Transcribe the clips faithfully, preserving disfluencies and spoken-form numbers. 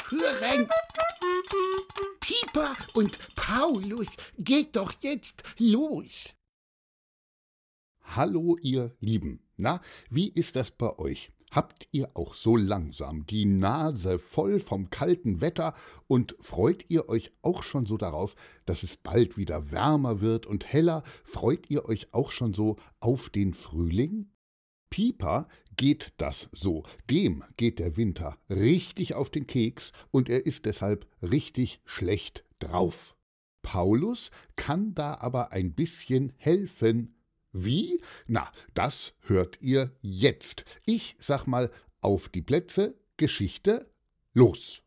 aufhören. Pieper und Paulus, geht doch jetzt los. Hallo, ihr Lieben. Na, wie ist das bei euch? Habt ihr auch so langsam die Nase voll vom kalten Wetter und freut ihr euch auch schon so darauf, dass es bald wieder wärmer wird und heller? Freut ihr euch auch schon so auf den Frühling? Pieper geht das so. Dem geht der Winter richtig auf den Keks und er ist deshalb richtig schlecht drauf. Paulus kann da aber ein bisschen helfen. Wie? Na, das hört ihr jetzt. Ich sag mal, auf die Plätze, Geschichte, los!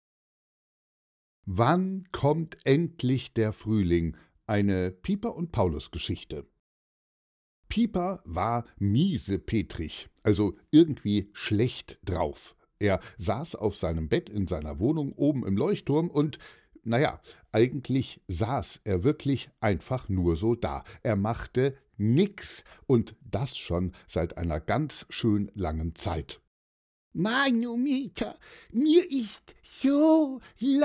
Wann kommt endlich der Frühling? Eine Pieper- und Paulus-Geschichte. Pieper war miesepetrig, also irgendwie schlecht drauf. Er saß auf seinem Bett in seiner Wohnung oben im Leuchtturm und, naja, eigentlich saß er wirklich einfach nur so da. Er machte nix und das schon seit einer ganz schön langen Zeit. Manometer, mir ist so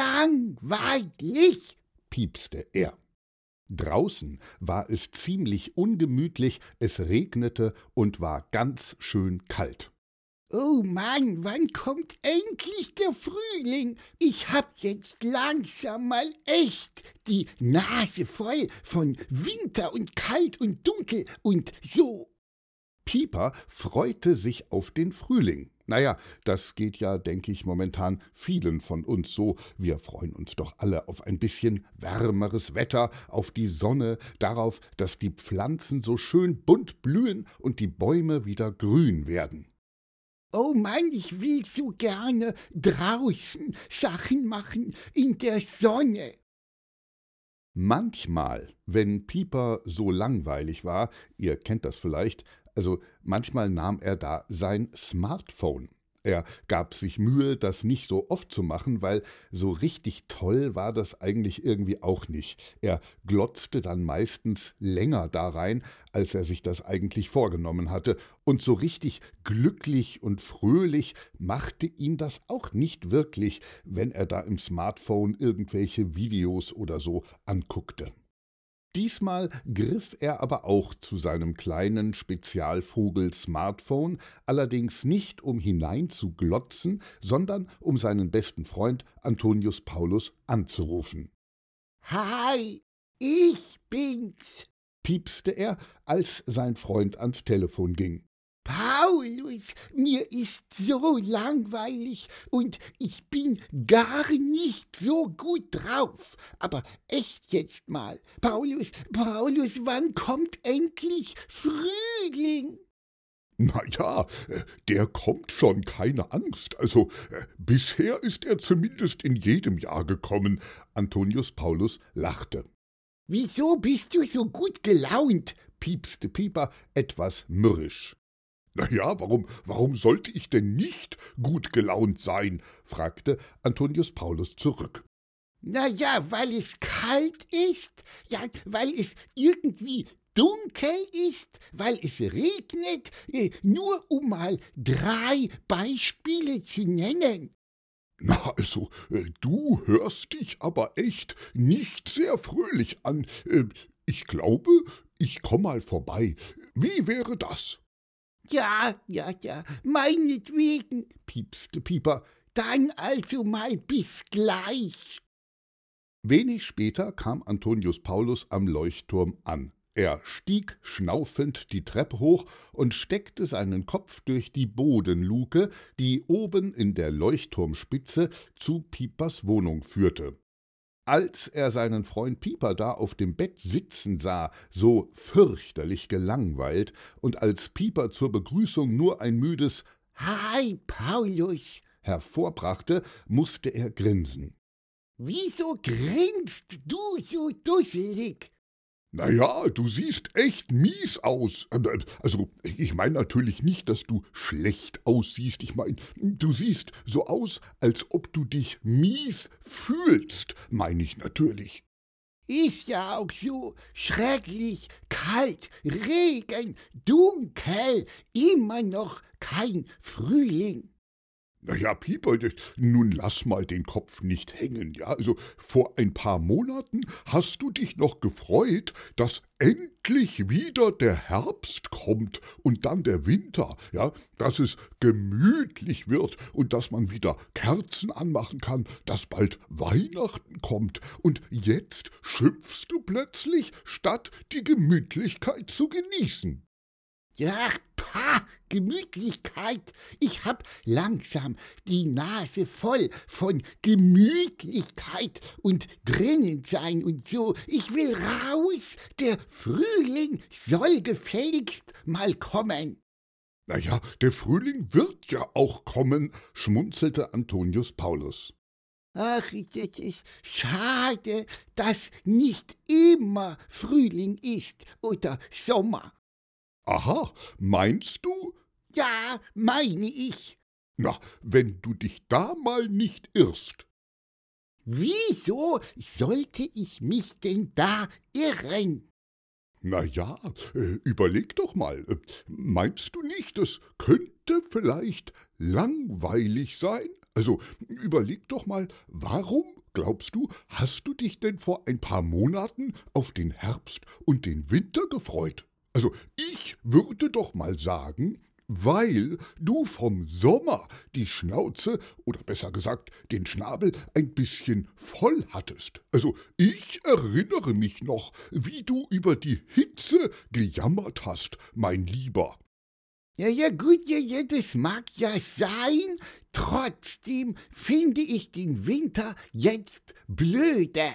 langweilig, piepste er. Draußen war es ziemlich ungemütlich, es regnete und war ganz schön kalt. Oh Mann, wann kommt endlich der Frühling? Ich hab jetzt langsam mal echt die Nase voll von Winter und kalt und dunkel und so. Pieper freute sich auf den Frühling. Naja, das geht ja, denke ich, momentan vielen von uns so. Wir freuen uns doch alle auf ein bisschen wärmeres Wetter, auf die Sonne, darauf, dass die Pflanzen so schön bunt blühen und die Bäume wieder grün werden. Oh Mann, ich will so gerne draußen Sachen machen, in der Sonne. Manchmal, wenn Pieper so langweilig war, ihr kennt das vielleicht, also manchmal nahm er da sein Smartphone. Er gab sich Mühe, das nicht so oft zu machen, weil so richtig toll war das eigentlich irgendwie auch nicht. Er glotzte dann meistens länger da rein, als er sich das eigentlich vorgenommen hatte, und so richtig glücklich und fröhlich machte ihn das auch nicht wirklich, wenn er da im Smartphone irgendwelche Videos oder so anguckte. Diesmal griff er aber auch zu seinem kleinen Spezialvogel-Smartphone, allerdings nicht, um hineinzuglotzen, sondern um seinen besten Freund Antonius Paulus anzurufen. »Hi, ich bin's«, piepste er, als sein Freund ans Telefon ging. »Paulus, mir ist so langweilig und ich bin gar nicht so gut drauf. Aber echt jetzt mal, Paulus, Paulus, wann kommt endlich Frühling?« »Na ja, der kommt schon, keine Angst. Also, bisher ist er zumindest in jedem Jahr gekommen.« Antonius Paulus lachte. »Wieso bist du so gut gelaunt?« piepste Pieper etwas mürrisch. »Na ja, warum, warum sollte ich denn nicht gut gelaunt sein?« fragte Antonius Paulus zurück. »Na ja, weil es kalt ist, ja, weil es irgendwie dunkel ist, weil es regnet, nur um mal drei Beispiele zu nennen.« »Na, also, du hörst dich aber echt nicht sehr fröhlich an. Ich glaube, ich komm mal vorbei. Wie wäre das?« »Ja, ja, ja, meinetwegen«, piepste Pieper. »Dann also mal bis gleich.« Wenig später kam Antonius Paulus am Leuchtturm an. Er stieg schnaufend die Treppe hoch und steckte seinen Kopf durch die Bodenluke, die oben in der Leuchtturmspitze zu Piepers Wohnung führte. Als er seinen Freund Pieper da auf dem Bett sitzen sah, so fürchterlich gelangweilt, und als Pieper zur Begrüßung nur ein müdes »Hi, Paulus« hervorbrachte, musste er grinsen. »Wieso grinst du so dusselig?« »Na ja, du siehst echt mies aus. Also, ich meine natürlich nicht, dass du schlecht aussiehst. Ich meine, du siehst so aus, als ob du dich mies fühlst, meine ich natürlich.« »Ist ja auch so schrecklich kalt, Regen, dunkel, immer noch kein Frühling.« Na ja, Pieper, d nun lass mal den Kopf nicht hängen, ja? Also, vor ein paar Monaten hast du dich noch gefreut, dass endlich wieder der Herbst kommt und dann der Winter, ja? Dass es gemütlich wird und dass man wieder Kerzen anmachen kann, dass bald Weihnachten kommt. Und jetzt schimpfst du plötzlich, statt die Gemütlichkeit zu genießen. Ja, pah, Gemütlichkeit. Ich hab langsam die Nase voll von Gemütlichkeit und drinnen sein und so. Ich will raus. Der Frühling soll gefälligst mal kommen. Na ja, der Frühling wird ja auch kommen, schmunzelte Antonius Paulus. Ach, es ist schade, dass nicht immer Frühling ist oder Sommer. Aha, meinst du? Ja, meine ich. Na, wenn du dich da mal nicht irrst. Wieso sollte ich mich denn da irren? Na ja, äh, überleg doch mal. Äh, meinst du nicht, es könnte vielleicht langweilig sein? Also, überleg doch mal, warum, glaubst du, hast du dich denn vor ein paar Monaten auf den Herbst und den Winter gefreut? Also, ich würde doch mal sagen, weil du vom Sommer die Schnauze oder besser gesagt den Schnabel ein bisschen voll hattest. Also ich erinnere mich noch, wie du über die Hitze gejammert hast, mein Lieber. Ja, ja, gut, ja, ja, das mag ja sein. Trotzdem finde ich den Winter jetzt blöde.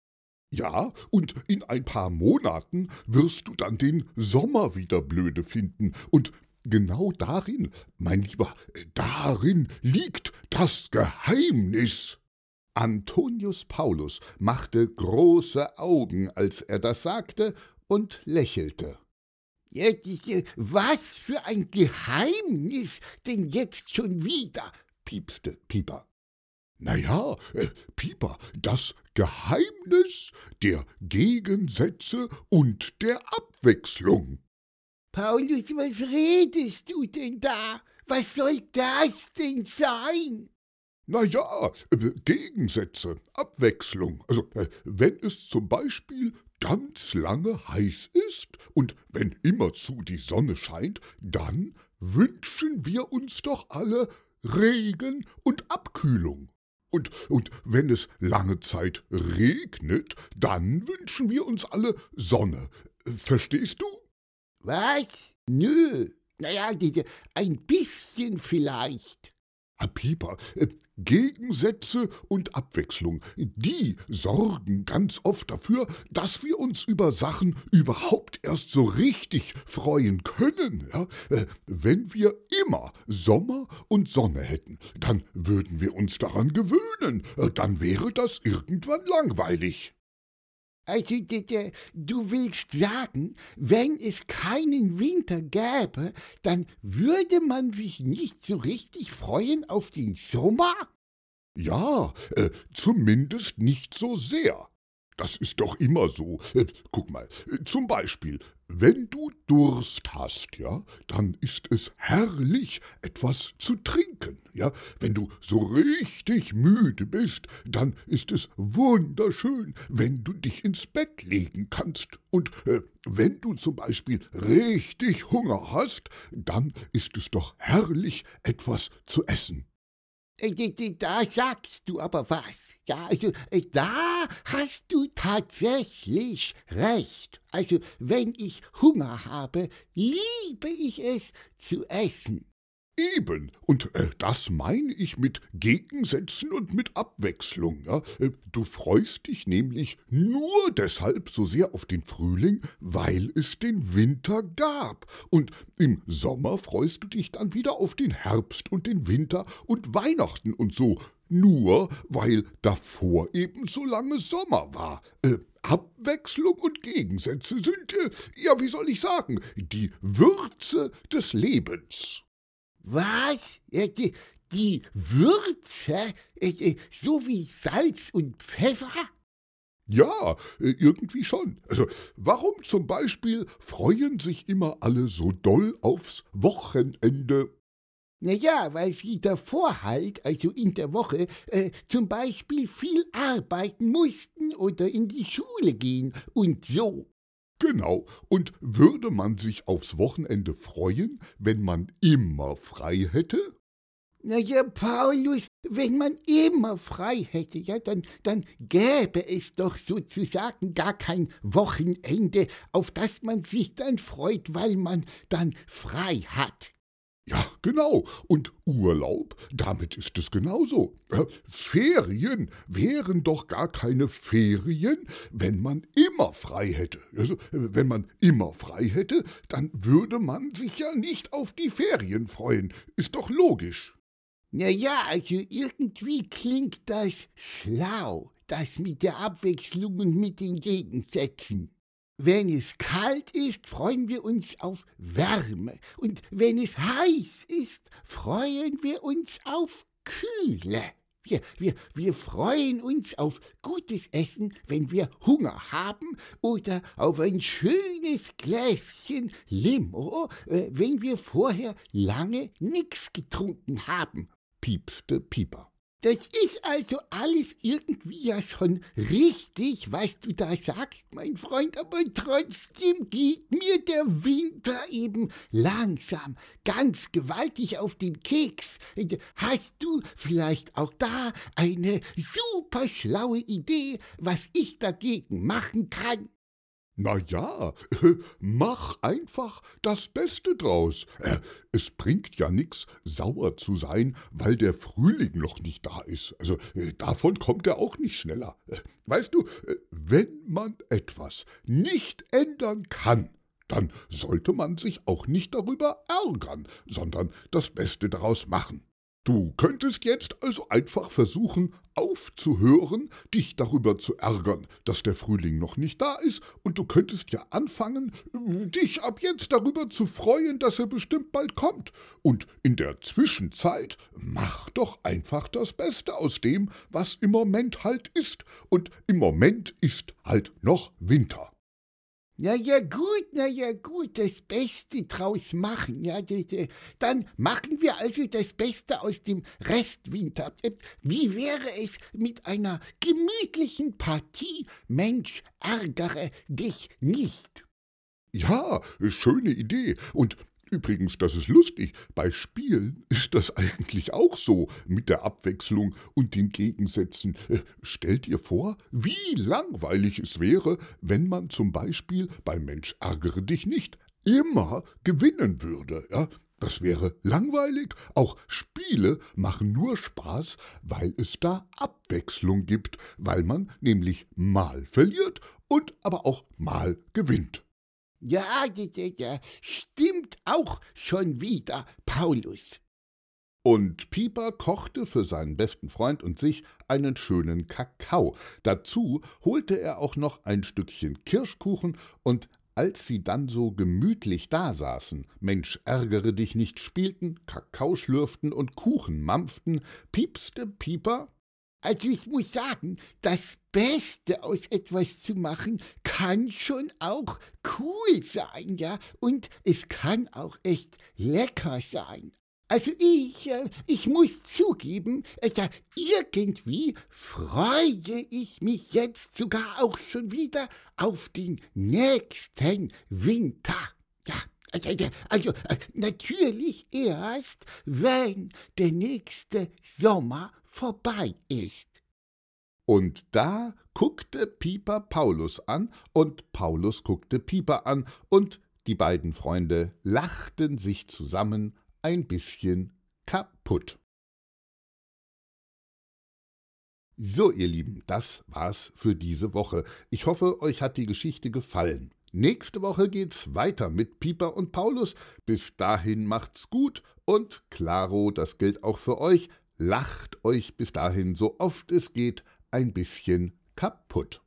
Ja, und in ein paar Monaten wirst du dann den Sommer wieder blöde finden. Und genau darin, mein Lieber, darin liegt das Geheimnis. Antonius Paulus machte große Augen, als er das sagte, und lächelte. Ja, diese, was für ein Geheimnis denn jetzt schon wieder, piepste Pieper. Na ja, äh, Pieper, das Geheimnis der Gegensätze und der Abwechslung. Paulus, was redest du denn da? Was soll das denn sein? Na ja, äh, Gegensätze, Abwechslung. Also, äh, wenn es zum Beispiel ganz lange heiß ist und wenn immerzu die Sonne scheint, dann wünschen wir uns doch alle Regen und Abkühlung. Und, und wenn es lange Zeit regnet, dann wünschen wir uns alle Sonne. Verstehst du? Was? Nö. Naja, diese, ein bisschen vielleicht. Ah, Pieper, äh, Gegensätze und Abwechslung, die sorgen ganz oft dafür, dass wir uns über Sachen überhaupt erst so richtig freuen können. Ja? Äh, wenn wir immer Sommer und Sonne hätten, dann würden wir uns daran gewöhnen. Äh, dann wäre das irgendwann langweilig. Also, d- d- du willst sagen, wenn es keinen Winter gäbe, dann würde man sich nicht so richtig freuen auf den Sommer? Ja, äh, zumindest nicht so sehr. Das ist doch immer so. Äh, guck mal, äh, zum Beispiel, wenn du Durst hast, ja, dann ist es herrlich, etwas zu trinken, ja. Wenn du so richtig müde bist, dann ist es wunderschön, wenn du dich ins Bett legen kannst. Und äh, wenn du zum Beispiel richtig Hunger hast, dann ist es doch herrlich, etwas zu essen. Äh, d- d- Da sagst du aber was. Ja, also äh, da hast du tatsächlich recht. Also wenn ich Hunger habe, liebe ich es zu essen. Eben, und äh, das meine ich mit Gegensätzen und mit Abwechslung. Ja? Äh, du freust dich nämlich nur deshalb so sehr auf den Frühling, weil es den Winter gab. Und im Sommer freust du dich dann wieder auf den Herbst und den Winter und Weihnachten und so, nur weil davor eben so lange Sommer war. Äh, Abwechslung und Gegensätze sind, äh, ja, wie soll ich sagen, die Würze des Lebens. Was? Äh, Die, die Würze? Äh, äh, So wie Salz und Pfeffer? Ja, äh, irgendwie schon. Also, warum zum Beispiel freuen sich immer alle so doll aufs Wochenende? Na ja, weil sie davor halt, also in der Woche, äh, zum Beispiel viel arbeiten mussten oder in die Schule gehen und so. Genau, und würde man sich aufs Wochenende freuen, wenn man immer frei hätte? Na ja, Paulus, wenn man immer frei hätte, ja, dann, dann gäbe es doch sozusagen gar kein Wochenende, auf das man sich dann freut, weil man dann frei hat. Ja, genau. Und Urlaub, damit ist es genauso. Äh, Ferien wären doch gar keine Ferien, wenn man immer frei hätte. Also, äh, wenn man immer frei hätte, dann würde man sich ja nicht auf die Ferien freuen. Ist doch logisch. Na ja, also irgendwie klingt das schlau, das mit der Abwechslung und mit den Gegensätzen. Wenn es kalt ist, freuen wir uns auf Wärme. Und wenn es heiß ist, freuen wir uns auf Kühle. Wir, wir, wir freuen uns auf gutes Essen, wenn wir Hunger haben, oder auf ein schönes Gläschen Limo, äh, wenn wir vorher lange nichts getrunken haben, Piepste Pieper. das ist also alles irgendwie ja schon richtig, was du da sagst, mein Freund, aber trotzdem geht mir der Winter eben langsam ganz gewaltig auf den Keks. Hast du vielleicht auch da eine super schlaue Idee, was ich dagegen machen kann? Na ja, äh, mach einfach das Beste draus. Äh, es bringt ja nix, sauer zu sein, weil der Frühling noch nicht da ist. Also äh, davon kommt er auch nicht schneller. Äh, weißt du, äh, wenn man etwas nicht ändern kann, dann sollte man sich auch nicht darüber ärgern, sondern das Beste daraus machen. Du könntest jetzt also einfach versuchen, aufzuhören, dich darüber zu ärgern, dass der Frühling noch nicht da ist, und du könntest ja anfangen, dich ab jetzt darüber zu freuen, dass er bestimmt bald kommt. Und in der Zwischenzeit mach doch einfach das Beste aus dem, was im Moment halt ist. Und im Moment ist halt noch Winter. Na ja gut, na ja gut, das Beste draus machen, ja, d- d- dann machen wir also das Beste aus dem Restwinter. Äh, Wie wäre es mit einer gemütlichen Partie Mensch, ärgere dich nicht? Ja, schöne Idee. Und übrigens, das ist lustig, bei Spielen ist das eigentlich auch so mit der Abwechslung und den Gegensätzen. Äh, Stell dir vor, wie langweilig es wäre, wenn man zum Beispiel bei Mensch ärgere dich nicht immer gewinnen würde. Ja? Das wäre langweilig. Auch Spiele machen nur Spaß, weil es da Abwechslung gibt, weil man nämlich mal verliert und aber auch mal gewinnt. Ja, ja, ja, ja, stimmt auch schon wieder, Paulus. Und Pieper kochte für seinen besten Freund und sich einen schönen Kakao. Dazu holte er auch noch ein Stückchen Kirschkuchen, und als sie dann so gemütlich dasaßen, Mensch ärgere dich nicht spielten, Kakao schlürften und Kuchen mampften, piepste Pieper: Also ich muss sagen, das Beste aus etwas zu machen, kann schon auch cool sein, ja, und es kann auch echt lecker sein. Also ich, äh, ich muss zugeben, äh, ja, irgendwie freue ich mich jetzt sogar auch schon wieder auf den nächsten Winter. Ja, also, ja, also äh, natürlich erst, wenn der nächste Sommer vorbei ist. Und da guckte Pieper Paulus an, und Paulus guckte Pieper an, und die beiden Freunde lachten sich zusammen ein bisschen kaputt. So, ihr Lieben, das war's für diese Woche. Ich hoffe, euch hat die Geschichte gefallen. Nächste Woche geht's weiter mit Pieper und Paulus. Bis dahin macht's gut, und klaro, das gilt auch für euch, lacht euch bis dahin so oft es geht ein bisschen kaputt.